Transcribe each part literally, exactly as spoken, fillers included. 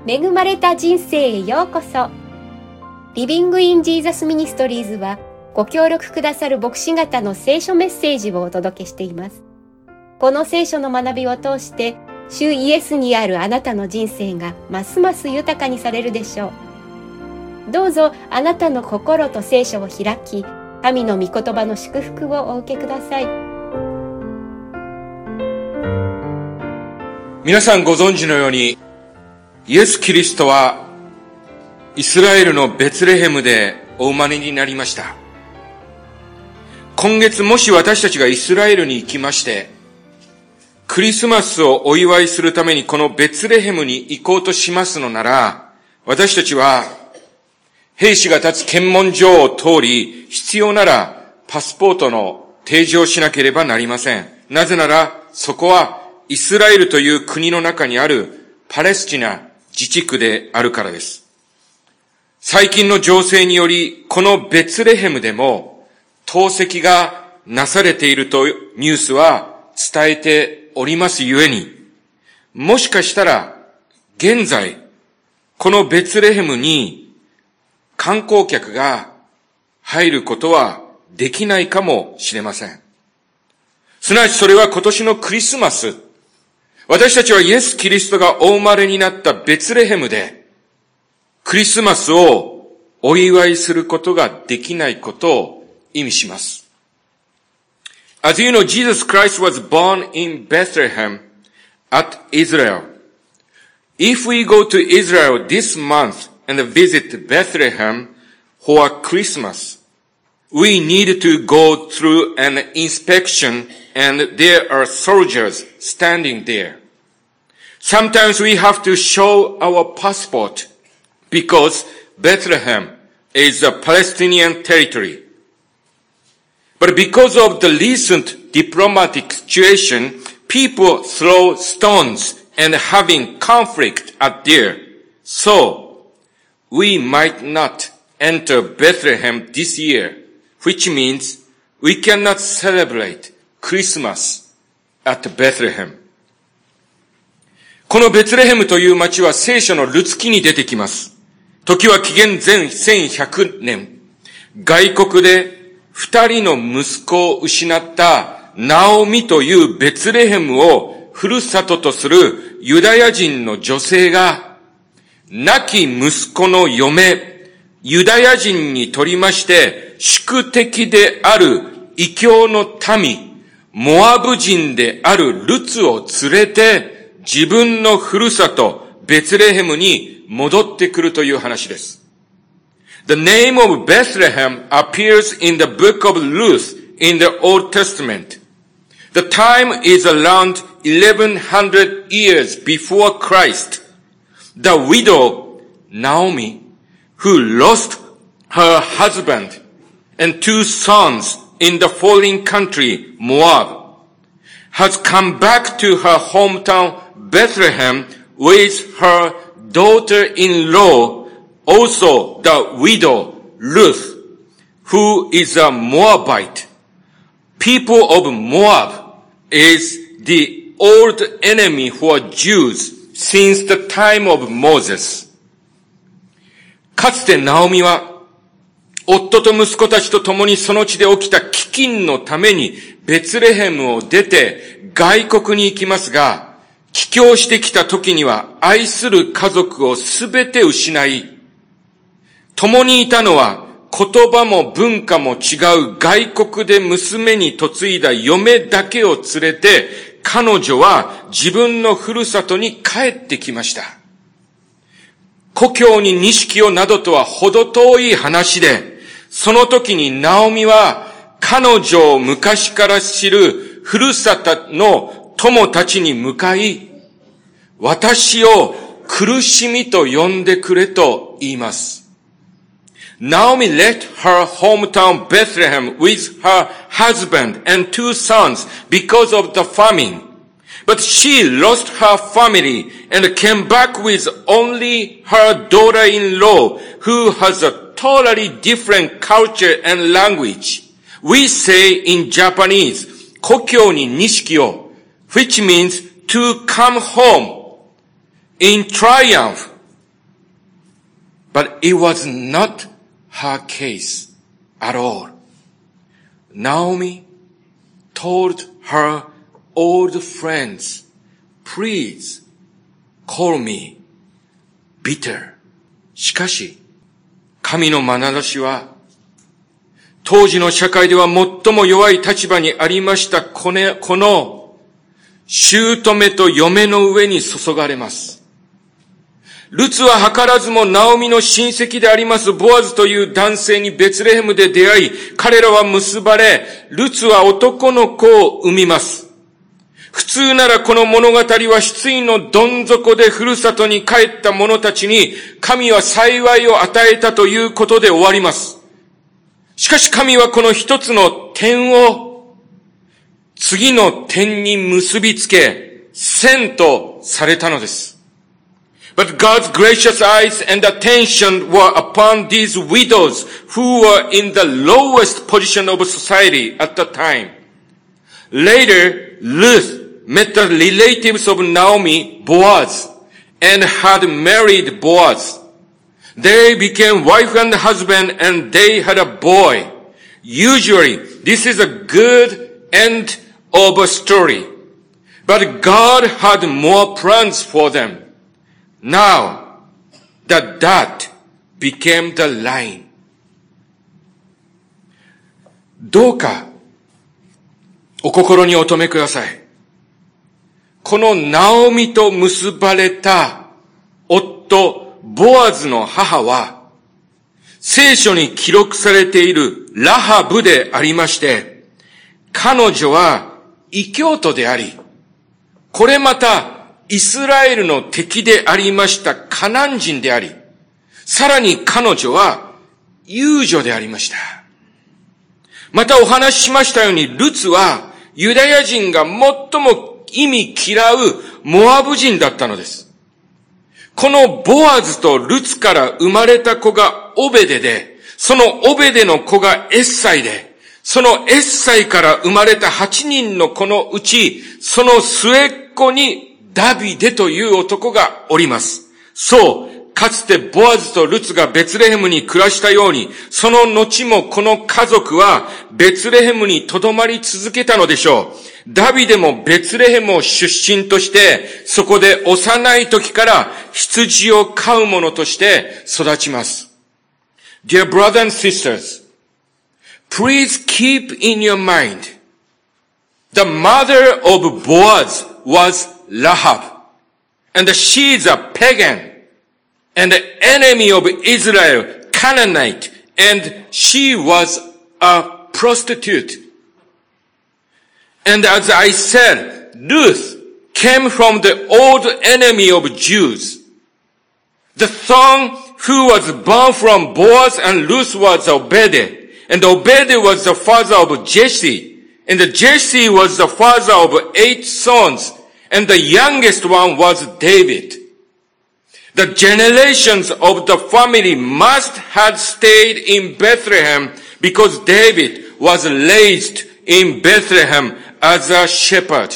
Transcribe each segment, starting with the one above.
恵まれた人生へようこそ。リビングインジーザスミニストリーズはご協力くださる牧師方の聖書メッセージをお届けしています。この聖書の学びを通して主イエスにあるあなたの人生がますます豊かにされるでしょう。どうぞあなたの心と聖書を開き、神の御言葉の祝福をお受けください。 皆さんご存知のように、イエス・キリストはイスラエルのベツレヘムでお生まれになりました。今月もし私たちがイスラエルに行きまして、クリスマスをお祝いするためにこのベツレヘムに行こうとしますのなら、私たちは兵士が立つ検問所を通り、必要ならパスポートの提示をしなければなりません。なぜなら、そこはイスラエルという国の中にあるパレスチナ自治区であるからです。最近の情勢により、このベツレヘムでも投石がなされているとニュースは伝えておりますゆえに、もしかしたら現在このベツレヘムに観光客が入ることはできないかもしれません。すなわちそれは今年のクリスマス、私たちはイエス・キリストがお生まれになったベツレヘムでクリスマスをお祝いすることができないことを意味します。As you know, Jesus Christ was born in Bethlehem at Israel. If we go to Israel this month and visit Bethlehem for Christmas, we need to go through an inspection and there are soldiers standing there. Sometimes we have to show our passport because Bethlehem is a Palestinian territory. But because of the recent diplomatic situation, people throw stones and having conflict out there. So, we might not enter Bethlehem this year, which means we cannot celebrate Christmas at Bethlehem. このベツレヘムという町は聖書のルツ記に出てきます。時は紀元前せんひゃくねん、外国で二人の息子を失ったナオミというベツレヘムをふるさととするユダヤ人の女性が、亡き息子の嫁、ユダヤ人にとりまして宿敵である異教の民、モアブ人であるルツを連れて自分のふるさとベツレヘムに戻ってくるという話です。The name of Bethlehem appears in the book of Ruth in the Old Testament. The time is around eleven hundred years before Christ. The widow Naomi, who lost her husband and two sons in the foreign country Moab, has come back to her hometown Bethlehem with her daughter-in-law, also the widow Ruth, who is a Moabite. People of Moab is the old enemy for Jews since the time of Moses. かつてナオミは夫と息子たちと共にその地で起きた飢饉のためにベツレヘムを出て外国に行きますが、帰郷してきた時には愛する家族をすべて失い、共にいたのは言葉も文化も違う外国で娘に嫁いだ嫁だけを連れて、彼女は自分のふるさとに帰ってきました。故郷に錦をなどとは程遠い話で、その時にナオミは彼女を昔から知るふるさとの友たちに向かい、私を苦しみと呼んでくれと言います。Naomi left her hometown Bethlehem with her husband and two sons because of the famine. But she lost her family and came back with only her daughter-in-law who has a totally different culture and language. We say in Japanese, 故郷に錦を, which means to come home in triumph But it was not her case at all. Naomi told her old friends, please call me bitter. しかし、神の眼差しは、当時の社会では最も弱い立場にありましたこの、この、姑と嫁の上に注がれます。ルツは図らずもナオミの親戚でありますボアズという男性にベツレヘムで出会い、彼らは結ばれ、ルツは男の子を産みます。普通ならこの物語は失意のどん底でふるさとに帰った者たちに神は幸いを与えたということで終わります。しかし神はこの一つの点を次の点に結びつけ、線とされたのです。But God's gracious eyes and attention were upon these widows who were in the lowest position of society at the time. Later, Ruth met the relatives of Naomi, Boaz, and had married Boaz. They became wife and husband and they had a boy. Usually, this is a good end of a story. But God had more plans for them.Now, the dot became the line. どうか、お心にお留めください。このナオミと結ばれた夫、ボアズの母は、聖書に記録されているラハブでありまして、彼女は異教徒であり、これまた、イスラエルの敵でありましたカナン人であり、さらに彼女は遊女でありました。またお話ししましたように、ルツはユダヤ人が最も忌み嫌うモアブ人だったのです。このボアズとルツから生まれた子がオベデで、そのオベデの子がエッサイで、そのエッサイから生まれたはちにんの子のうち、その末っ子にダビデという男がおります。そう、かつてボアズとルツがベツレヘムに暮らしたように、その後もこの家族はベツレヘムに留まり続けたのでしょう。ダビデもベツレヘムを出身として、そこで幼い時から羊を飼う者として育ちます。Dear brothers and sisters, please keep in your mind, the mother of Boaz was Rahab, and she is a pagan, and the enemy of Israel, Canaanite, and she was a prostitute. And as I said, Ruth came from the old enemy of Jews. The son who was born from Boaz and Ruth was Obed, and Obed was the father of Jesse, and Jesse was the father of eight sons,And the youngest one was David. The generations of the family must have stayed in Bethlehem because David was raised in Bethlehem as a shepherd.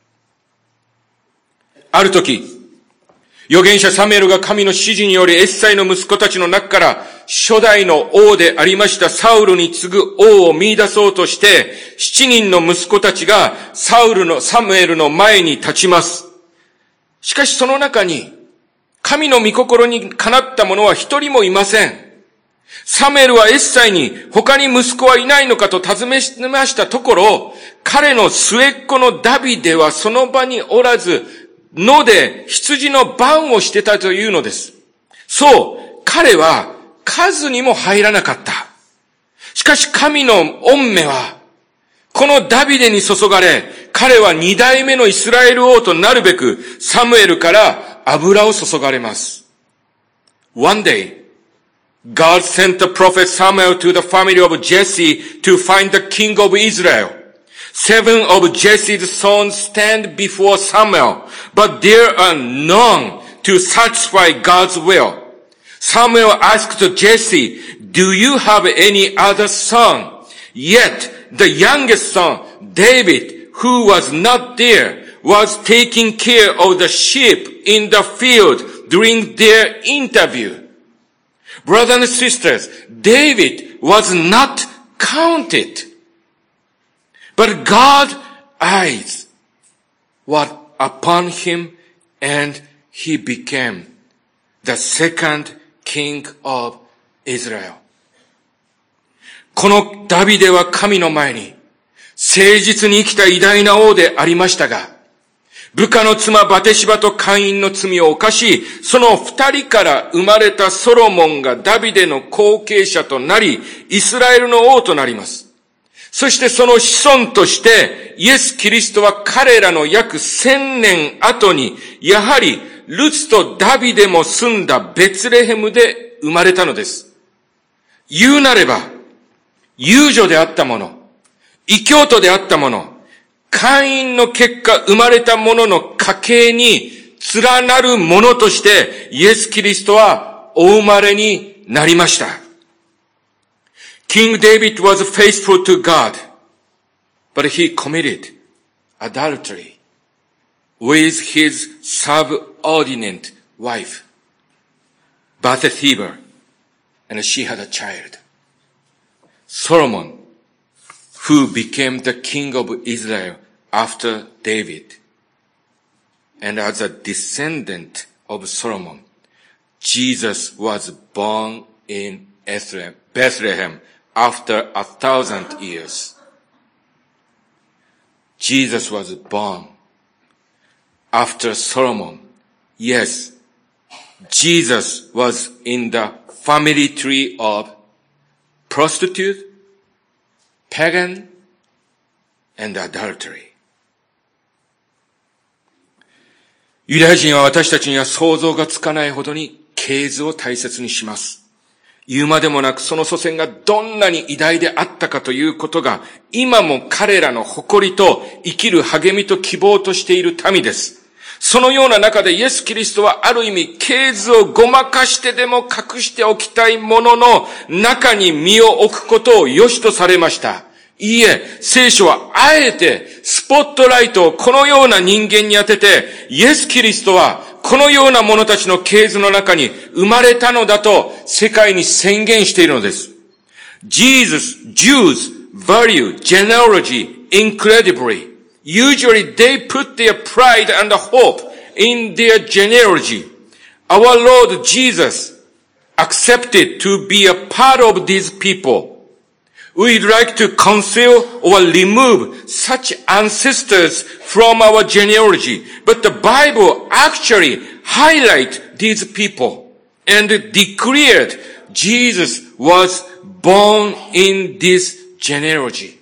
ある時、預言者サムエルが神の指示によりエッサイの息子たちの中から初代の王でありましたサウルに次ぐ王を見出そうとして、七人の息子たちがサウルの、サムエルの前に立ちます。しかしその中に、神の御心にかなった者は一人もいません。サムエルはエッサイに他に息子はいないのかと尋ねましたところ、彼の末っ子のダビデはその場におらず、野で羊の番をしてたというのです。そう、彼は数にも入らなかった。しかし神の御目は、このダビデに注がれ、彼は二代目のイスラエル王となるべく、サムエルから油を注がれます。One day, God sent the prophet Samuel to the family of Jesse to find the king of Israel. Seven of Jesse's sons stand before Samuel, but there are none to satisfy God's will. Samuel asked Jesse, "Do you have any other son?" Yet the youngest son, David, who was not there, was taking care of the sheep in the field during their interview. Brothers and sisters, David was not counted. But God's eyes were upon him and he became the second king of Israel. このダビデは神の前に誠実に生きた偉大な王でありましたが、部下の妻バテシバとカインの罪を犯し、その二人から生まれたソロモンがダビデの後継者となり、イスラエルの王となります。そしてその子孫として、イエス・キリストは彼らの約千年後に、やはりルツとダビデも住んだベツレヘムで生まれたのです。言うなれば、遊女であったもの、異教徒であったもの、会員の結果生まれた者の家系に連なる者としてイエス・キリストはお生まれになりました。King David was faithful to God, but he committed adultery with his subordinate wife, Bathsheba, and she had a child. Solomon, who became the king of Israel after David, and as a descendant of Solomon, Jesus was born in Bethlehem after a thousand years. Jesus was born after Solomon. Yes, Jesus was in the family tree of prostitute, pagan, and adultery. ユダヤ人は私たちには想像がつかないほどに系図を大切にします。言うまでもなくその祖先がどんなに偉大であったかということが今も彼らの誇りと生きる励みと希望としている民です。そのような中でイエス・キリストはある意味系図をごまかしてでも隠しておきたいものの中に身を置くことを良しとされました。いいえ、聖書はあえてスポットライトをこのような人間に当てて、イエス・キリストはこのような者たちの系図の中に生まれたのだと世界に宣言しているのです。Jesus, Jews value genealogy incredibly. Usually they put their pride and hope in their genealogy. Our Lord Jesus accepted to be a part of these people.We'd like to conceal or remove such ancestors from our genealogy. But the Bible actually highlights these people and declared Jesus was born in this genealogy.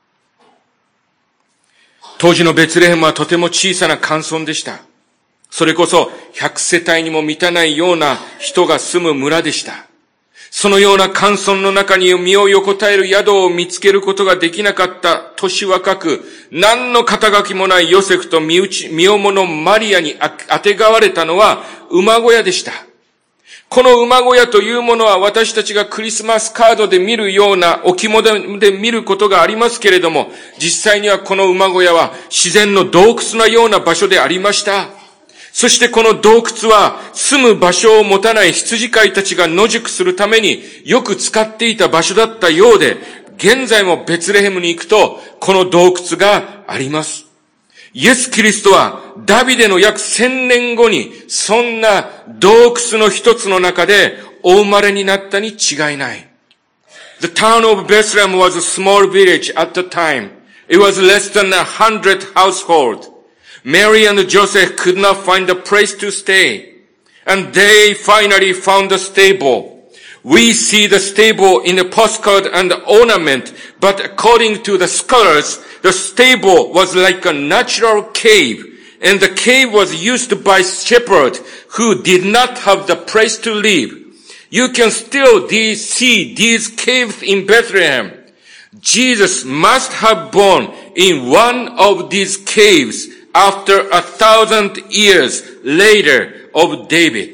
当時のベツレヘムはとても小さな寒村でした。それこそひゃく世帯にも満たないような人が住む村でした。そのような寒村の中に身を横たえる宿を見つけることができなかった年若く、何の肩書きもないヨセフと身内、身重のマリアにあてがわれたのは馬小屋でした。この馬小屋というものは私たちがクリスマスカードで見るような置物で見ることがありますけれども、実際にはこの馬小屋は自然の洞窟のような場所でありました。そしてこの洞窟は住む場所を持たない羊飼いたちが野宿するためによく使っていた場所だったようで、現在もベツレヘムに行くとこの洞窟があります。イエス・キリストはダビデの約千年後にそんな洞窟の一つの中でお生まれになったに違いない。The town of Bethlehem was a small village at the time. It was less than a hundred households.Mary and Joseph could not find a place to stay, and they finally found a stable. We see the stable in the postcard and the ornament, but according to the scholars, the stable was like a natural cave, and the cave was used by shepherds who did not have the place to live. You can still see these caves in Bethlehem. Jesus must have born in one of these caves.After a thousand years later of David.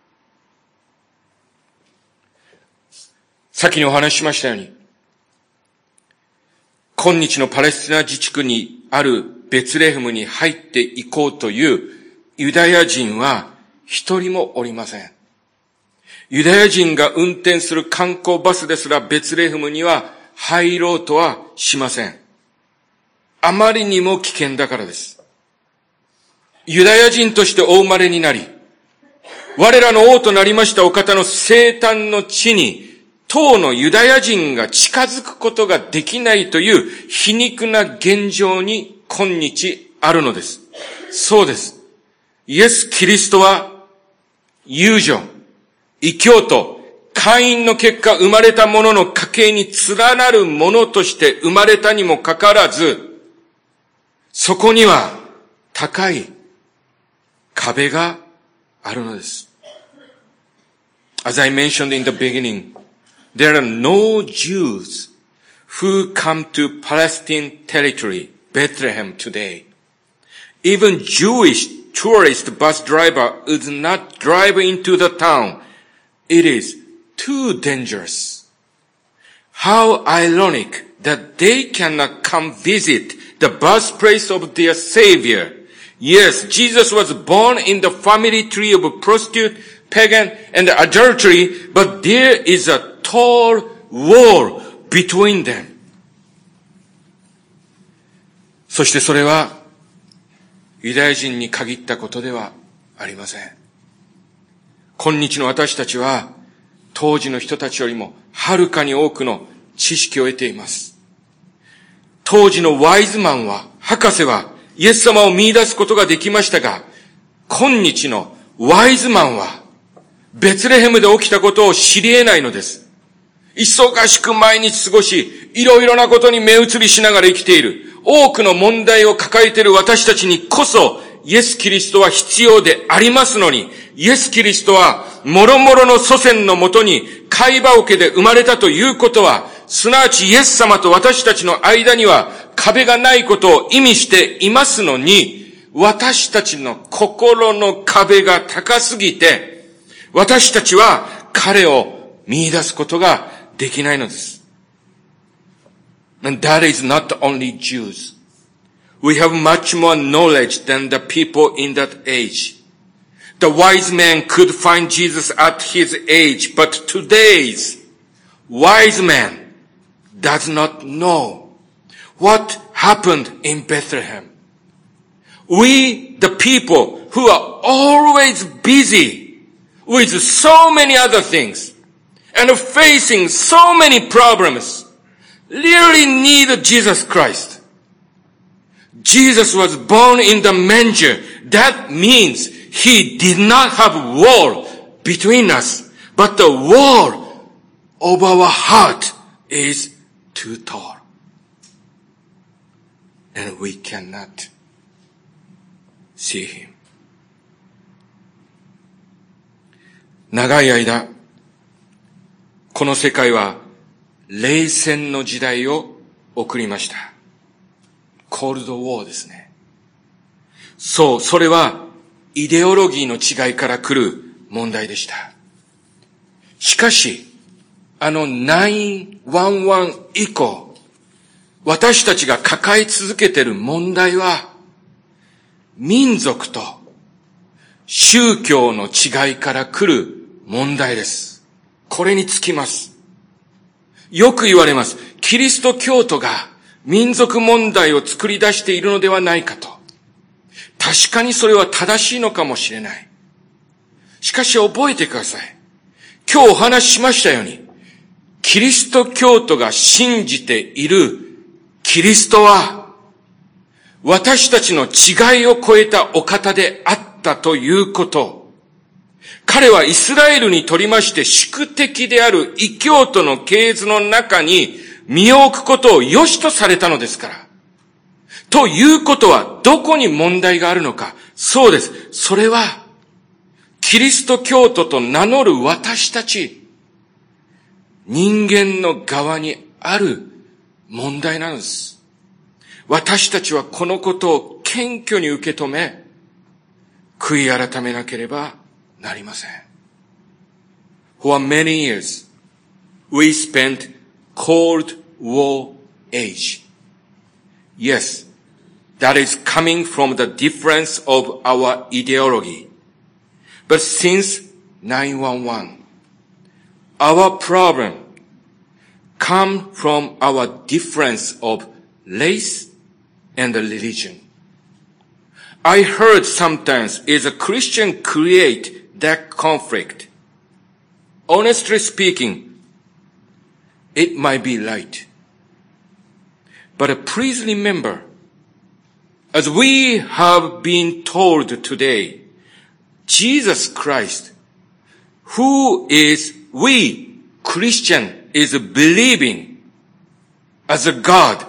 先にお話ししましたように、今日のパレスチナ自治区にあるベツレヘムに入っていこうというユダヤ人は一人もおりません。 ユダヤ人が運転する観光バスですらベツレヘムには入ろうとはしません。あまりにも危険だからです。ユダヤ人としてお生まれになり、我らの王となりましたお方の生誕の地に、当のユダヤ人が近づくことができないという皮肉な現状に今日あるのです。そうです。イエス・キリストは、遊女、異教徒、会員の結果生まれた者の家系に連なる者として生まれたにもかかわらず、そこには高い壁があるのです。As I mentioned in the beginning, there are no Jews who come to Palestine territory, Bethlehem today. Even Jewish tourist bus driver would not drive into the town. It is too dangerous. How ironic that they cannot come visit the birthplace of their Savior. Yes, Jesus was born in the family tree of prostitute, pagan, and adultery, but there is a tall wall between them. そしてそれはユダヤ人に限ったことではありません。今日の私たちは当時の人たちよりもはるかに多くの知識を得ています。当時のワイズマンは、博士はイエス様を見出すことができましたが、今日のワイズマンはベツレヘムで起きたことを知り得ないのです。忙しく毎日過ごし、いろいろなことに目移りしながら生きている、多くの問題を抱えている私たちにこそ、イエス・キリストは必要でありますのに、イエス・キリストは、もろもろの祖先のもとに、貝羽桶で生まれたということは、すなわちイエス様と私たちの間には壁がないことを意味していますのに、私たちの心の壁が高すぎて、私たちは彼を見出すことができないのです。And that is not only Jews. We have much more knowledge than the people in that age. The wise man could find Jesus at his age, but today's wise man does not know what happened in Bethlehem. We, the people who are always busy with so many other things and facing so many problems, really need Jesus Christ. Jesus was born in the manger. That means he did not have a wall between us, but the wall of our heart is too tall. And we cannot see him. 長い間、この世界は冷戦の時代を送りました。コールドウォーですね。そう、それはイデオロギーの違いから来る問題でした。しかし、あのナインワンワン以降、私たちが抱え続けている問題は、民族と宗教の違いから来る問題です。これにつきます。よく言われます。キリスト教徒が民族問題を作り出しているのではないかと。確かにそれは正しいのかもしれない。しかし覚えてください。今日お話ししましたように、キリスト教徒が信じているキリストは、私たちの違いを超えたお方であったということ。彼はイスラエルにとりまして宿敵である異教徒の系図の中に身を置くことを良しとされたのですから。ということはどこに問題があるのか。そうです。それはキリスト教徒と名乗る私たち、人間の側にある問題なのです。私たちはこのことを謙虚に受け止め、悔い改めなければなりません。For many years, we spent Cold War age. Yes, that is coming from the difference of our ideology. But since nine one one, our problem come from our difference of race and religion. I heard sometimes is a Christian create that conflict. Honestly speaking, it might be right. But please remember, as we have been told today, Jesus Christ, who is we Christian is believing as a God,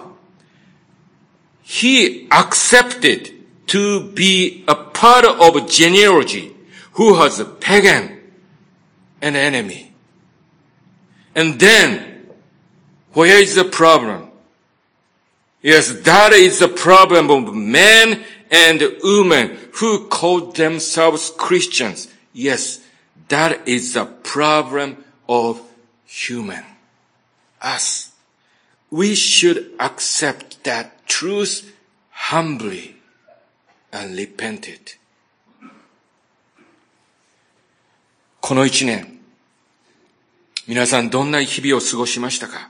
He accepted to be a part of a genealogy who has a pagan, an enemy. And then, where is the problem? Yes, that is the problem of men and women who call themselves Christians. Yes, that is the problem of human. Us. We should accept that truth humbly and repent it. この一年、皆さんどんな日々を過ごしましたか？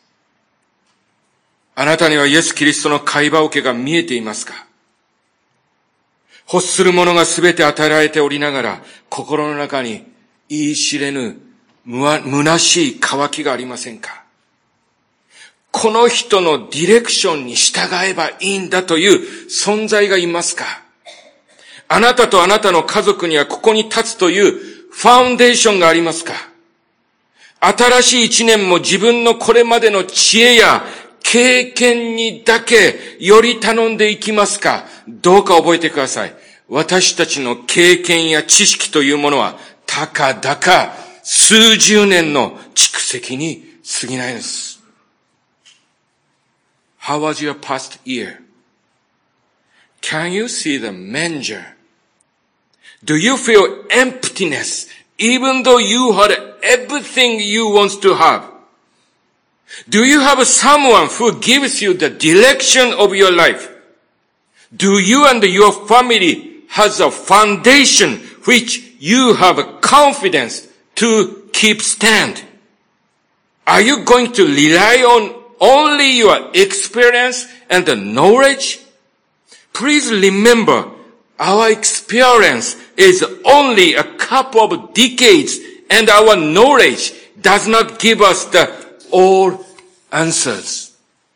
あなたにはイエス・キリストの会話受けが見えていますか？欲するものがすべて与えられておりながら、心の中に言い知れぬ虚しい渇きがありませんか？この人のディレクションに従えばいいんだという存在がいますか？あなたとあなたの家族にはここに立つというファウンデーションがありますか？新しい一年も自分のこれまでの知恵や経験にだけより頼んでいきますか？どうか覚えてください。私たちの経験や知識というものはたかだか数十年の蓄積に過ぎないです。How was your past year? Can you see the manger? Do you feel emptiness even though you had everything you want to have? Do you have someone who gives you the direction of your life? Do you and your family has a foundation which you have confidence to keep stand? Are you going to rely on only your experience and the knowledge? Please remember, our experience is only a couple of decades and our knowledge does not give us the all answers.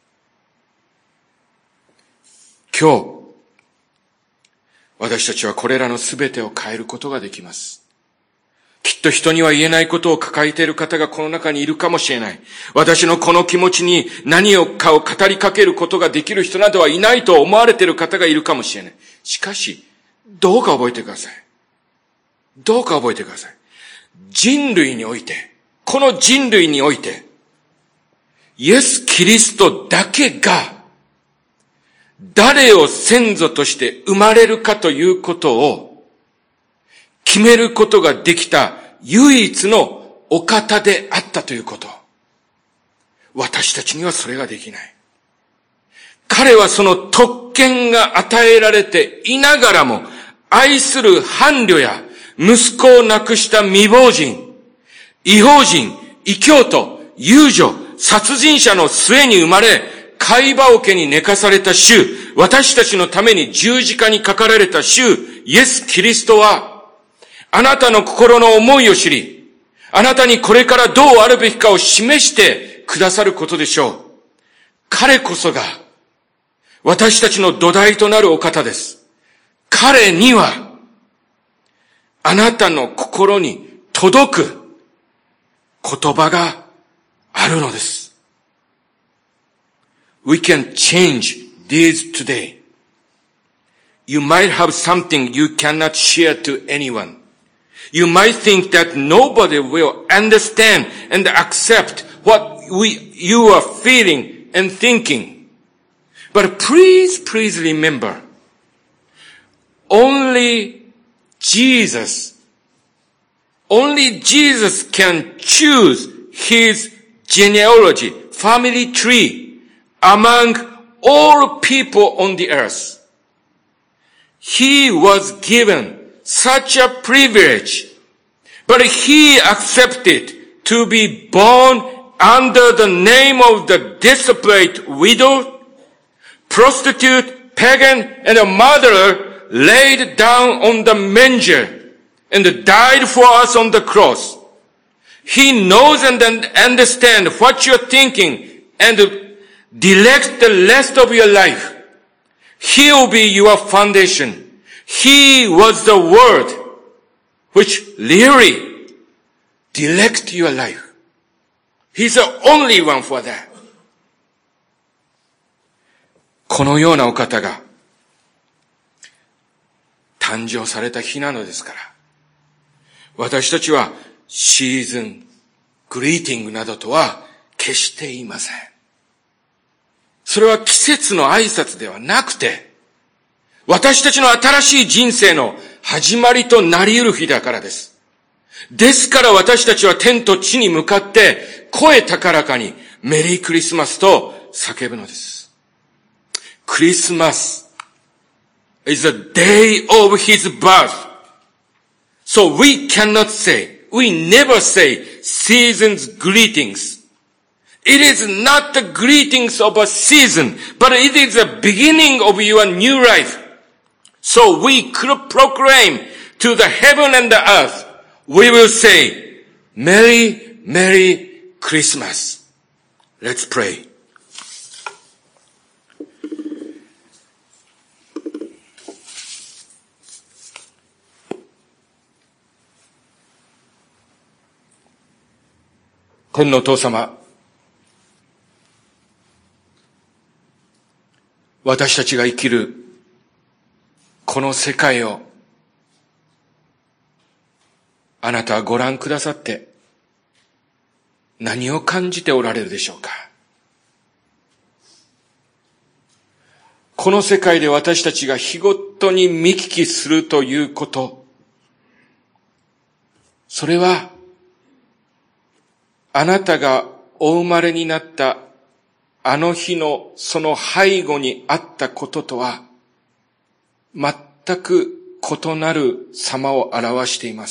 今日、私たちはこれらのすべてを変えることができます。きっと人には言えないことを抱えている方がこの中にいるかもしれない。私のこの気持ちに何かを語りかけることができる人などはいないと思われている方がいるかもしれない。しかし、どうか覚えてください。どうか覚えてください。人類において、この人類において、イエス・キリストだけが、誰を先祖として生まれるかということを、決めることができた唯一のお方であったということ。私たちにはそれができない。彼はその特権が与えられていながらも、愛する伴侶や息子を亡くした未亡人、異邦人、異教徒、遊女、殺人者の末に生まれ、貝羽桶に寝かされた主、私たちのために十字架にかかられた主、イエス・キリストは、あなたの心の思いを知り、あなたにこれからどうあるべきかを示してくださることでしょう。彼こそが、私たちの土台となるお方です。彼には、あなたの心に届く言葉があるのです。We can change these today. You might have something you cannot share to anyone.You might think that nobody will understand and accept what we, you are feeling and thinking. But please, please remember, only Jesus, only Jesus can choose his genealogy, family tree, among all people on the earth. He was given such a privilege, but he accepted to be born under the name of the desolate widow, prostitute, pagan, and a murderer laid down on the manger and died for us on the cross. He knows and understands what you're thinking and directs the rest of your life. He will be your foundation. He was the word which really directs your life. He's the only one for that. このようなお方が誕生された日なのですから、私たちはシーズン、グリーティングなどとは決して言いません。それは季節の挨拶ではなくて、私たちの新しい人生の始まりとなり得る日だからです。ですから私たちは天と地に向かって声高らかにメリークリスマスと叫ぶのです。クリスマス is the day of his birth. So we cannot say, we never say season's greetings. It is not the greetings of a season, but it is the beginning of your new life. So we could proclaim to the heaven and the earth, we will say, Merry, Merry Christmas. Let's pray. 天のお父様、私たちが生きるこの世界をあなたはご覧くださって何を感じておられるでしょうか。この世界で私たちが日ごとに見聞きするということ、それはあなたがお生まれになったあの日のその背後にあったこととは全く異なる様を表しています。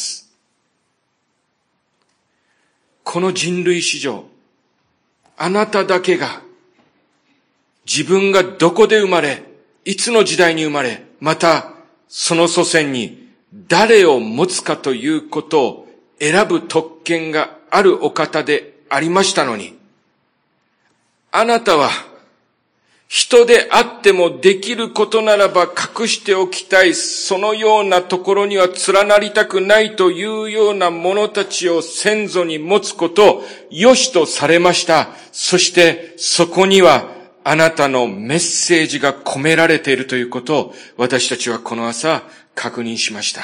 この人類史上、あなただけが自分がどこで生まれ、いつの時代に生まれ、またその祖先に誰を持つかということを選ぶ特権があるお方でありましたのに、あなたは人であってもできることならば隠しておきたい、そのようなところには連なりたくないというような者たちを先祖に持つことを良しとされました。そしてそこにはあなたのメッセージが込められているということを私たちはこの朝確認しました。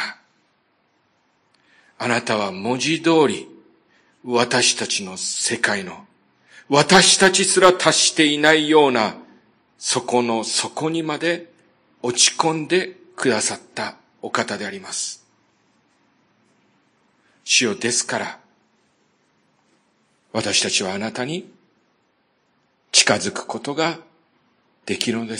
あなたは文字通り私たちの世界の、私たちすら達していないようなそこの底にまで落ち込んでくださったお方であります。主よ、ですから私たちはあなたに近づくことができるのです。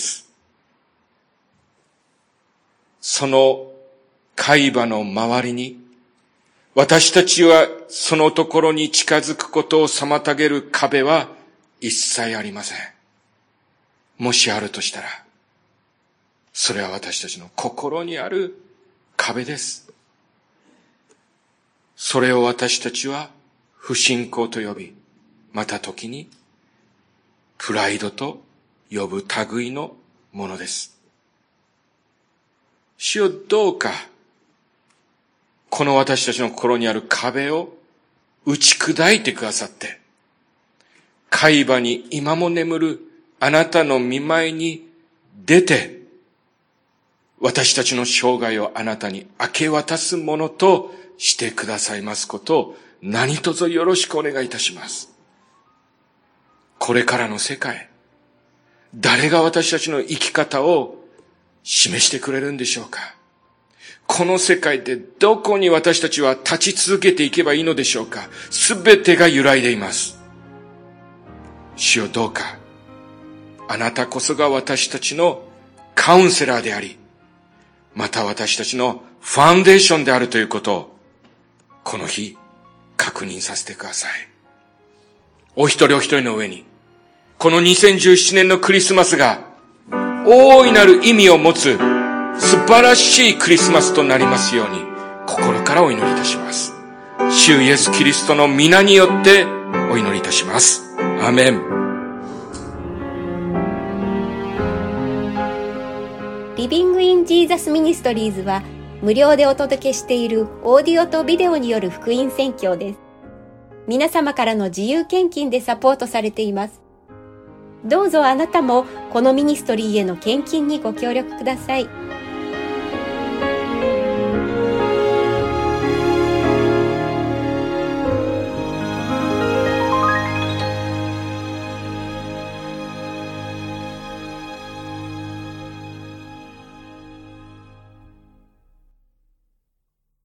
その海馬の周りに私たちはそのところに近づくことを妨げる壁は一切ありません。もしあるとしたら、それは私たちの心にある壁です。それを私たちは不信仰と呼び、また時にプライドと呼ぶ類のものです。主よ、どうかこの私たちの心にある壁を打ち砕いてくださって、海馬に今も眠るあなたの御前に出て、私たちの生涯をあなたに明け渡すものとしてくださいますことを何卒よろしくお願いいたします。これからの世界、誰が私たちの生き方を示してくれるんでしょうか。この世界でどこに私たちは立ち続けていけばいいのでしょうか。すべてが揺らいでいます。主よ、どうかあなたこそが私たちのカウンセラーであり、また私たちのファンデーションであるということをこの日確認させてください。お一人お一人の上に、このにせんじゅうななねんのクリスマスが、大いなる意味を持つ素晴らしいクリスマスとなりますように、心からお祈りいたします。主イエスキリストの皆によってお祈りいたします。アーメン。 リビングインジーザスミニストリーズは無料でお届けしているオーディオとビデオによる福音宣教です。皆様からの自由献金でサポートされています。どうぞあなたもこのミニストリーへの献金にご協力ください。